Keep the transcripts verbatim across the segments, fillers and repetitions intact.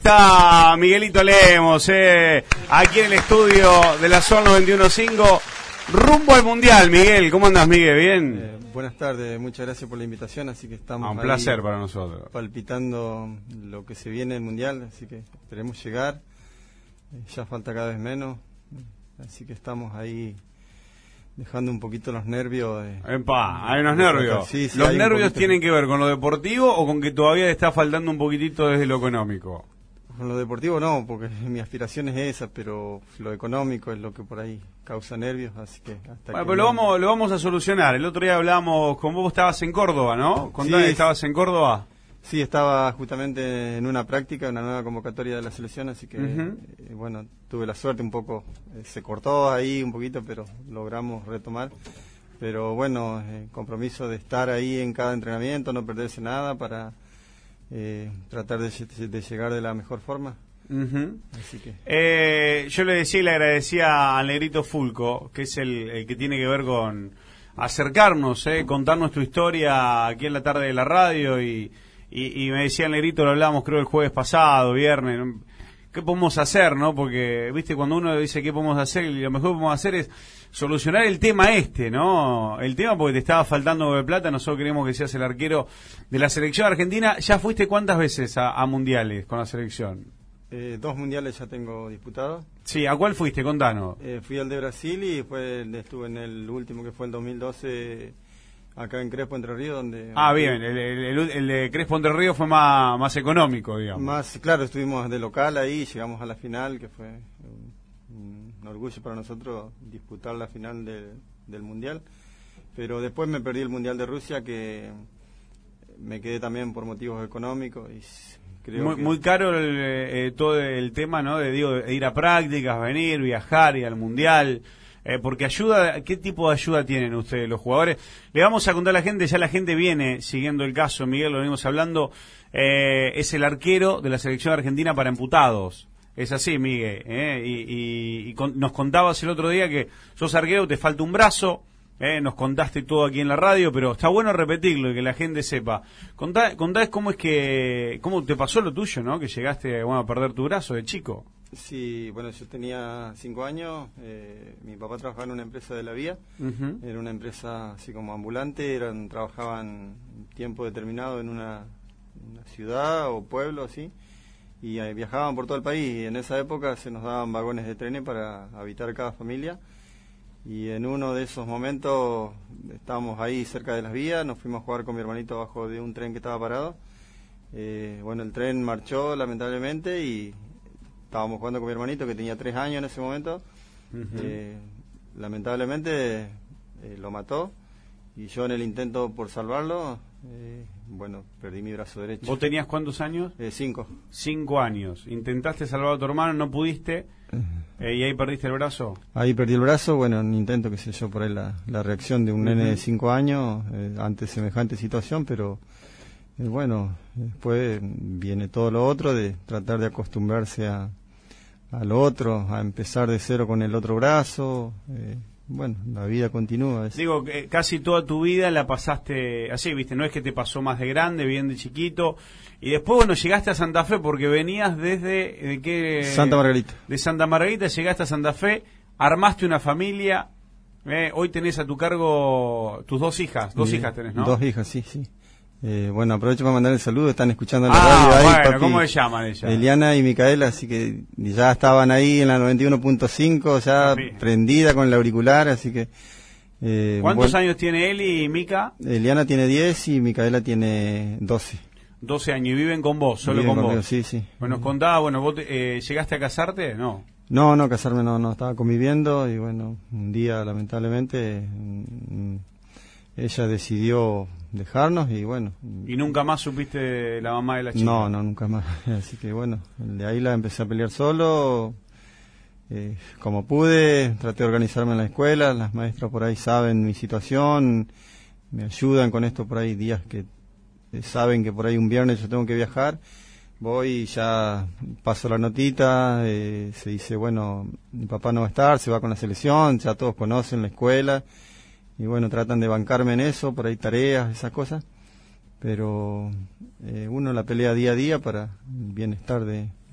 está Miguelito Lemos, eh, aquí en el estudio de la Sol noventa y uno punto cinco, rumbo al Mundial. Miguel, ¿cómo andas, Miguel? ¿Bien? Eh, buenas tardes, muchas gracias por la invitación, así que estamos ah, un placer para nosotros. Palpitando lo que se viene el Mundial, así que esperemos llegar, eh, ya falta cada vez menos, así que estamos ahí dejando un poquito los nervios. Eh, Epa, hay unos nervios. Sí, sí, ¿Los nervios poquito... tienen que ver con lo deportivo o con que todavía te está faltando un poquitito desde lo económico? Con lo deportivo no, porque mi aspiración es esa, pero lo económico es lo que por ahí causa nervios, así que hasta bueno, que pero no... lo vamos, lo vamos a solucionar. El otro día hablábamos con vos, estabas en Córdoba, ¿no? Contame, Sí, ¿estabas en Córdoba? Sí, estaba justamente en una práctica, una nueva convocatoria de la selección, así que, uh-huh. eh, bueno, tuve la suerte un poco, eh, se cortó ahí un poquito, pero logramos retomar. Pero bueno, eh, compromiso de estar ahí en cada entrenamiento, no perderse nada para eh, tratar de, de llegar de la mejor forma. Uh-huh. Así que... eh, yo le decía y le agradecía al Negrito Fulco, que es el, el que tiene que ver con acercarnos, eh, contar nuestra historia aquí en la tarde de la radio y... Y, y me decía el Negrito, lo hablamos creo el jueves pasado, viernes, ¿qué podemos hacer, no? Porque, viste, cuando uno dice qué podemos hacer, lo mejor que podemos hacer es solucionar el tema este, ¿no? El tema porque te estaba faltando de plata, nosotros queremos que seas el arquero de la selección argentina. ¿Ya fuiste cuántas veces a, a mundiales con la selección? Eh, dos mundiales ya tengo disputados. Sí, ¿a cuál fuiste? Contanos. Eh, fui al de Brasil y después estuve en el último que fue el dos mil doce... acá en Crespo, Entre Ríos, donde... Ah, bien, el, el, el, el de Crespo, Entre Ríos fue más, más económico, digamos. Más, claro, estuvimos de local ahí, llegamos a la final, que fue un, un orgullo para nosotros disputar la final de, del Mundial. Pero después me perdí el Mundial de Rusia, que me quedé también por motivos económicos. Y creo muy, que... muy caro el, eh, todo el tema, ¿no? De, digo, de ir a prácticas, venir, viajar, ir al Mundial... Eh, porque ayuda, ¿qué tipo de ayuda tienen ustedes los jugadores? Le vamos a contar a la gente, ya la gente viene siguiendo el caso, Miguel, lo venimos hablando, eh, es el arquero de la selección argentina para amputados. Es así, Miguel, eh, y, y, y con, nos contabas el otro día que sos arquero, te falta un brazo, eh, nos contaste todo aquí en la radio, pero está bueno repetirlo y que la gente sepa. Contá, contá cómo es que, cómo te pasó lo tuyo, ¿no? Que llegaste, bueno, a perder tu brazo de chico. Sí, bueno, yo tenía cinco años, eh, mi papá trabajaba en una empresa de la vía, uh-huh. Era una empresa así como ambulante, eran trabajaban tiempo determinado en una, una ciudad o pueblo así, y eh, viajaban por todo el país, y en esa época se nos daban vagones de trenes para habitar cada familia, y en uno de esos momentos estábamos ahí cerca de las vías, nos fuimos a jugar con mi hermanito abajo de un tren que estaba parado, eh, bueno, el tren marchó lamentablemente y... estábamos jugando con mi hermanito que tenía tres años en ese momento, uh-huh. eh, lamentablemente eh, lo mató y yo en el intento por salvarlo, eh, bueno, perdí mi brazo derecho. ¿Vos tenías cuántos años? Eh, cinco. Cinco años. Intentaste salvar a tu hermano, no pudiste, eh, y ahí perdiste el brazo. Ahí perdí el brazo, bueno, un intento, qué sé yo, por ahí la, la reacción de un uh-huh. nene de cinco años eh, ante semejante situación, pero... Eh, bueno, después viene todo lo otro de tratar de acostumbrarse a al otro, a empezar de cero con el otro brazo. Eh, bueno, la vida continúa. Es... Digo, que casi toda tu vida la pasaste así, ¿viste? No es que te pasó más de grande, bien de chiquito. Y después, bueno, llegaste a Santa Fe porque venías desde... ¿de qué? Santa Margarita. De Santa Margarita llegaste a Santa Fe, armaste una familia. Eh, hoy tenés a tu cargo tus dos hijas. Dos Bien, hijas tenés, ¿no? Dos hijas, sí, sí. Eh, bueno, aprovecho para mandar el saludo, están escuchando la ah, radio ahí, bueno, papi, ¿cómo se llaman ellas? Eliana y Micaela, así que ya estaban ahí en la noventa y uno punto cinco, ya papi. Prendida con el auricular, así que... Eh, ¿Cuántos bueno, años tiene Eli y Mica? Eliana tiene diez y Micaela tiene doce. doce años, y viven con vos, solo viven con conmigo, vos. Sí, sí. Bueno, nos contaba, bueno, ¿vos te, eh, llegaste a casarte? No. No, no, casarme no, no, estaba conviviendo y bueno, un día lamentablemente... Mm, ella decidió dejarnos y bueno... ¿Y nunca más supiste de la mamá de la chica? No, no, nunca más. Así que bueno, de ahí la empecé a pelear solo. Eh, como pude, traté de organizarme en la escuela. Las maestras por ahí saben mi situación, me ayudan con esto por ahí, días que eh, saben que por ahí un viernes yo tengo que viajar. Voy y ya paso la notita, eh, se dice, bueno, mi papá no va a estar, se va con la selección, ya todos conocen la escuela. Y bueno, tratan de bancarme en eso, por ahí tareas, esas cosas. Pero eh, uno la pelea día a día para el bienestar de,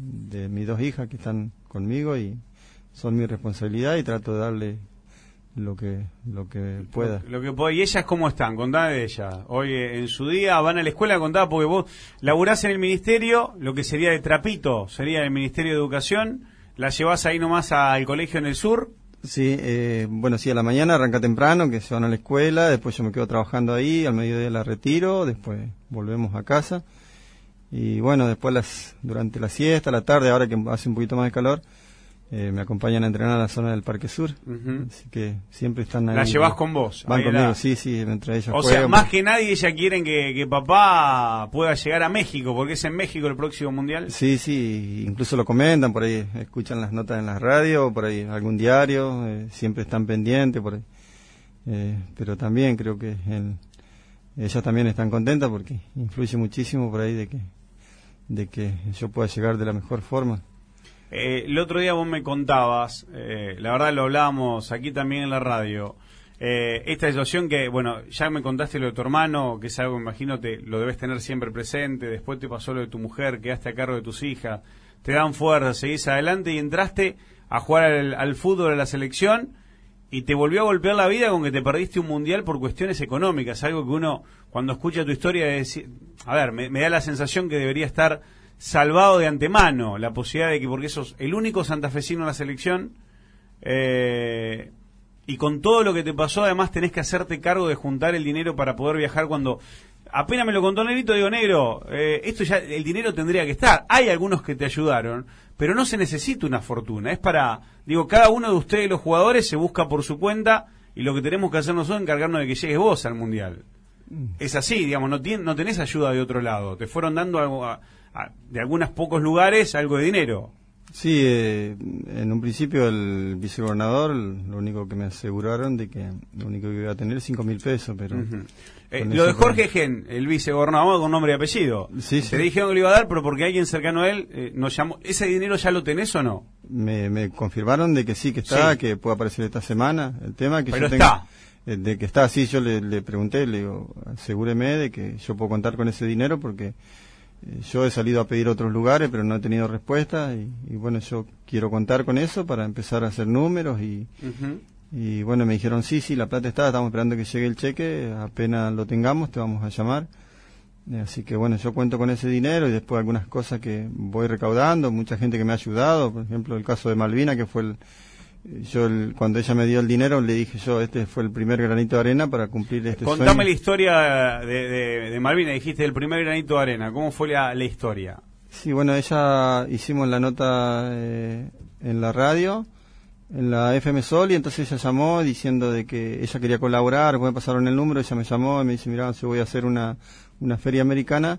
de mis dos hijas que están conmigo y son mi responsabilidad y trato de darle lo que lo que pueda. Lo, lo que pueda. ¿Y ellas cómo están? Contame de ellas. Hoy eh, en su día van a la escuela, contá, porque vos laburás en el ministerio, lo que sería de trapito, sería el Ministerio de Educación, la llevás ahí nomás al colegio en el sur. Sí, eh, bueno, sí, a la mañana arranca temprano, que se van a la escuela, después yo me quedo trabajando ahí, al mediodía la retiro, después volvemos a casa. Y bueno, después las durante la siesta, la tarde, ahora que hace un poquito más de calor, eh, me acompañan a entrenar a la zona del Parque Sur. Uh-huh. Así que siempre están ahí. ¿La llevas con vos? Van conmigo, la... sí, sí, entre ellos. O sea, más que nadie ella quieren que, que papá pueda llegar a México, porque es en México el próximo Mundial. Sí, sí, incluso lo comentan, por ahí escuchan las notas en la radio, por ahí algún diario, eh, siempre están pendientes, por ahí. Eh, pero también creo que el, ellas también están contentas porque influye muchísimo por ahí de que de que yo pueda llegar de la mejor forma. Eh, el otro día vos me contabas, eh, la verdad lo hablábamos aquí también en la radio, eh, esta situación que, bueno, ya me contaste lo de tu hermano, que es algo, me imagino, te, lo debes tener siempre presente, después te pasó lo de tu mujer, quedaste a cargo de tus hijas, te dan fuerza, seguís adelante y entraste a jugar al, al fútbol, a la selección, y te volvió a golpear la vida con que te perdiste un mundial por cuestiones económicas, algo que uno, cuando escucha tu historia, decir, a ver, me, me da la sensación que debería estar salvado de antemano la posibilidad de que, porque sos el único santafesino en la selección, eh, y con todo lo que te pasó, además tenés que hacerte cargo de juntar el dinero para poder viajar. Cuando apenas me lo contó Negrito, digo, negro, eh, esto ya, el dinero tendría que estar. Hay algunos que te ayudaron, pero no se necesita una fortuna. Es para, digo, cada uno de ustedes, los jugadores, se busca por su cuenta, y lo que tenemos que hacer nosotros es encargarnos de que llegues vos al Mundial. Es así, digamos, no, tien, no tenés ayuda de otro lado. Te fueron dando algo a, a, de algunos pocos lugares algo de dinero. Sí, eh, en un principio el vicegobernador, lo único que me aseguraron de que lo único que iba a tener cinco mil pesos, pero... Uh-huh. eh, lo de Jorge Gen, el vicegobernador con nombre y apellido, sí, te sí. dijeron que lo iba a dar, pero porque alguien cercano a él eh, nos llamó. ¿Ese dinero ya lo tenés o no? Me, me confirmaron de que sí, que está, sí. Que puede aparecer esta semana. El tema que pero yo está. Tengo, de que está, sí, yo le, le pregunté, le digo, asegúreme de que yo puedo contar con ese dinero porque... Yo he salido a pedir otros lugares, pero no he tenido respuesta y, y bueno, yo quiero contar con eso para empezar a hacer números y, uh-huh. y bueno, me dijeron sí, sí, la plata está, estamos esperando que llegue el cheque, apenas lo tengamos te vamos a llamar. Así que bueno, yo cuento con ese dinero y después algunas cosas que voy recaudando, mucha gente que me ha ayudado, por ejemplo el caso de Malvina, que fue el... Yo el, cuando ella me dio el dinero le dije yo, este fue el primer granito de arena para cumplir este Contame sueño. la historia de, de, de Malvina, dijiste el primer granito de arena, ¿cómo fue la, la historia? Sí, bueno, ella hicimos la nota eh, en la radio, en la F M Sol, y entonces ella llamó diciendo de que ella quería colaborar, me pasaron el número, ella me llamó y me dice, mira, yo voy a hacer una, una feria americana,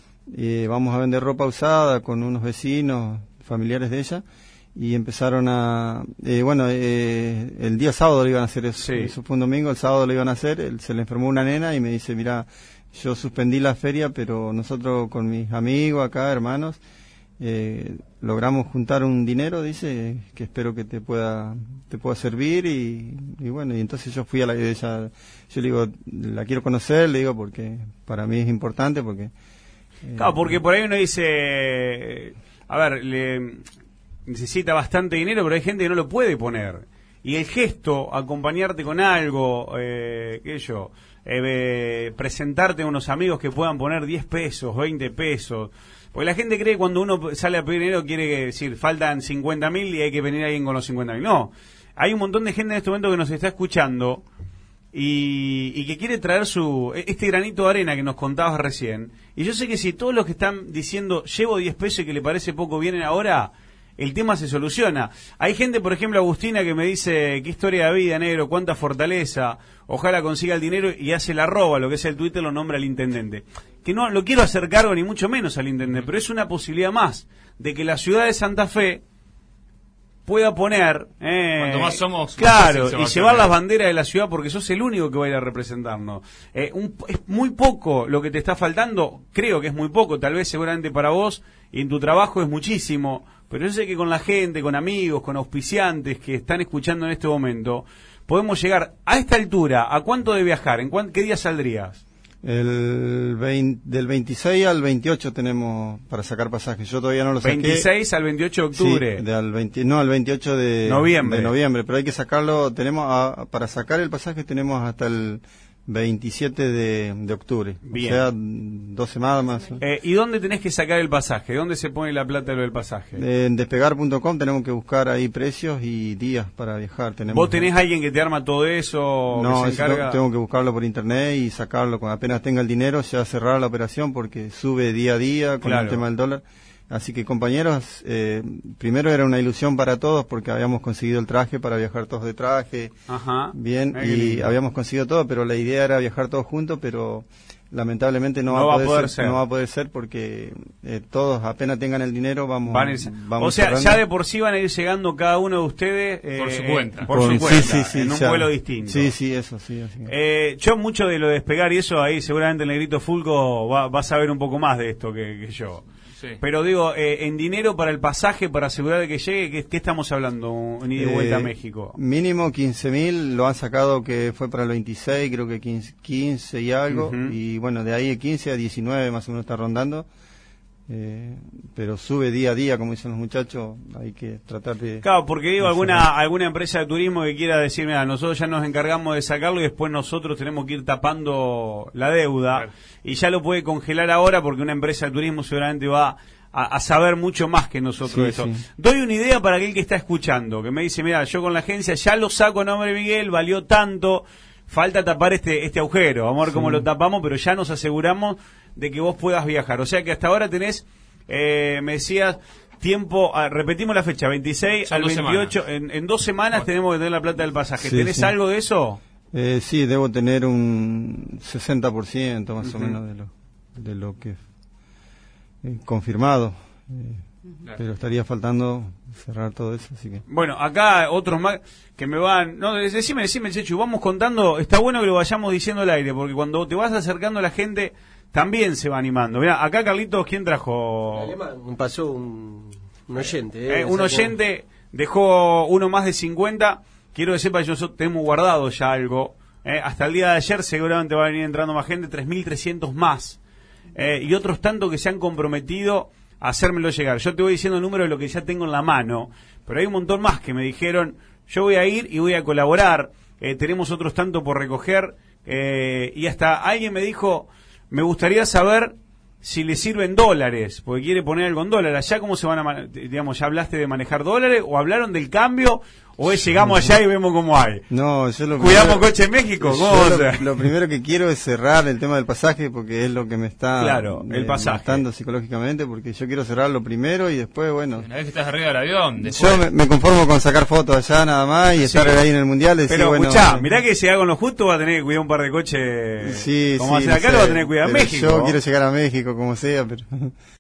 eh, vamos a vender ropa usada con unos vecinos, familiares de ella, y empezaron a, eh, bueno, eh, el día sábado lo iban a hacer eso, sí. Eso fue un domingo, el sábado lo iban a hacer, él, se le enfermó una nena y me dice, mira, yo suspendí la feria, pero nosotros con mis amigos acá, hermanos, eh, logramos juntar un dinero, dice, que espero que te pueda te pueda servir y, y bueno, y entonces yo fui a la ella, yo le digo, la quiero conocer, le digo, porque para mí es importante, porque... Eh, claro, porque por ahí uno dice, a ver, le... necesita bastante dinero, pero hay gente que no lo puede poner. Y el gesto, acompañarte con algo, eh, qué sé yo, eh, presentarte a unos amigos que puedan poner diez pesos, veinte pesos. Porque la gente cree que cuando uno sale a pedir dinero quiere decir, faltan cincuenta mil y hay que venir alguien con los cincuenta mil. No, hay un montón de gente en este momento que nos está escuchando y, y que quiere traer su este granito de arena que nos contabas recién. Y yo sé que si todos los que están diciendo, llevo diez pesos y que le parece poco, vienen ahora... el tema se soluciona. Hay gente, por ejemplo, Agustina, que me dice, qué historia de vida, negro, cuánta fortaleza, ojalá consiga el dinero y hace la arroba, lo que es el Twitter, lo nombra al intendente. Que no lo quiero hacer cargo ni mucho menos al intendente, pero es una posibilidad más de que la ciudad de Santa Fe pueda poner... Eh, Cuanto más somos... Claro, más y llevar las banderas de la ciudad porque sos el único que va a ir a representarnos. Eh, un, es muy poco lo que te está faltando, creo que es muy poco, tal vez seguramente para vos y en tu trabajo es muchísimo, pero yo sé que con la gente, con amigos, con auspiciantes que están escuchando en este momento, podemos llegar a esta altura. ¿A cuánto de viajar? ¿En cuán, qué día saldrías? El veinte, del veintiséis al veintiocho tenemos para sacar pasajes. Yo todavía no lo saqué. veintiséis al veintiocho de octubre. Sí, de al veinte, no, al veintiocho de noviembre. de noviembre, pero hay que sacarlo, tenemos a, para sacar el pasaje tenemos hasta el veintisiete de, de octubre. Bien. O sea, dos semanas más. Eh, ¿Y dónde tenés que sacar el pasaje? ¿Dónde se pone la plata de lo del pasaje? En despegar punto com tenemos que buscar ahí precios y días para viajar. Tenemos ¿Vos tenés alguien que te arma todo eso? No, que se encarga? Eso tengo que buscarlo por internet y sacarlo. Cuando apenas tenga el dinero, ya cerrar la operación porque sube día a día con Claro. el tema del dólar. Así que, compañeros, eh, primero era una ilusión para todos porque habíamos conseguido el traje para viajar todos de traje. Ajá. Bien, Ay, y habíamos conseguido todo, pero la idea era viajar todos juntos, pero lamentablemente no, No va, va a poder ser, ser. no va a poder ser porque eh, todos apenas tengan el dinero vamos, Van a ir- vamos o sea, cerrando. ya de por sí van a ir llegando cada uno de ustedes eh, Por su cuenta. por Con- su cuenta, sí, sí, sí, en un ya. vuelo distinto. Sí, sí, eso, sí. Así que- Eh, yo mucho de lo de despegar y eso, ahí seguramente el negrito Fulco va, va a saber un poco más de esto que, que yo. Sí. Pero digo, eh, en dinero para el pasaje, para asegurar de que llegue, ¿qué, qué estamos hablando? Ni de vuelta Eh, a México. Mínimo quince mil, lo han sacado que fue para el veintiséis, creo que quince, quince y algo, Ujú. y bueno, de ahí de quince a diecinueve más o menos está rondando, eh, pero sube día a día, como dicen los muchachos, hay que tratar de... Claro, porque digo, de alguna cerrar. alguna empresa de turismo que quiera decir, mira, nosotros ya nos encargamos de sacarlo y después nosotros tenemos que ir tapando la deuda, Claro. y ya lo puede congelar ahora porque una empresa de turismo seguramente va a, a saber mucho más que nosotros Sí, de esto. sí. Doy una idea para aquel que está escuchando, que me dice, mira, yo con la agencia ya lo saco a nombre de Miguel, valió tanto, falta tapar este este agujero, vamos a ver cómo lo tapamos, pero ya nos aseguramos de que vos puedas viajar. O sea que hasta ahora tenés, eh, me decías, tiempo, ah, repetimos la fecha, veintiséis Son al dos veintiocho, en, en dos semanas Bueno. tenemos que tener la plata del pasaje. Sí, ¿Tenés sí. algo de eso? Eh, sí, debo tener un sesenta por ciento más Ujú. o menos de lo, de lo que eh, confirmado, eh, Claro. pero estaría faltando cerrar todo eso, así que... Bueno, acá otros más que me van... No, decime, decime, Chechu, vamos contando. Está bueno que lo vayamos diciendo al aire, porque cuando te vas acercando a la gente, también se va animando. Mirá, acá Carlitos, ¿quién trajo? Alemán, pasó un, un oyente. ¿eh? Eh, un oyente dejó uno más de cincuenta. Quiero que sepa que nosotros tenemos guardado ya algo. Eh, hasta el día de ayer seguramente va a venir entrando más gente, tres mil trescientos más. Eh, y otros tanto que se han comprometido a hacérmelo llegar. Yo te voy diciendo el número de lo que ya tengo en la mano, pero hay un montón más que me dijeron, yo voy a ir y voy a colaborar. Eh, tenemos otros tanto por recoger. Eh, y hasta alguien me dijo, me gustaría saber si le sirven dólares, porque quiere poner algo en dólares. ¿Allá cómo se van a, man- digamos, ya hablaste de manejar dólares o hablaron del cambio o es llegamos allá y vemos cómo hay? No, yo lo ¿Cuidamos primero- coche en México? yo ¿Cómo va a lo, ser? lo primero que quiero es cerrar el tema del pasaje porque es lo que me está Claro, el pasaje. matando psicológicamente, porque yo quiero cerrarlo primero y después, bueno, Una vez que estás arriba del avión, después... yo me, me conformo con sacar fotos allá nada más y estar ahí en el mundial. y decir, Pero bueno, escuchá, eh, mirá que si hago con lo justo va a tener que cuidar un par de coches. sí, como sí, hacer no acá, sé, lo va a tener que cuidar en pero México. Yo quiero llegar a México como sea, pero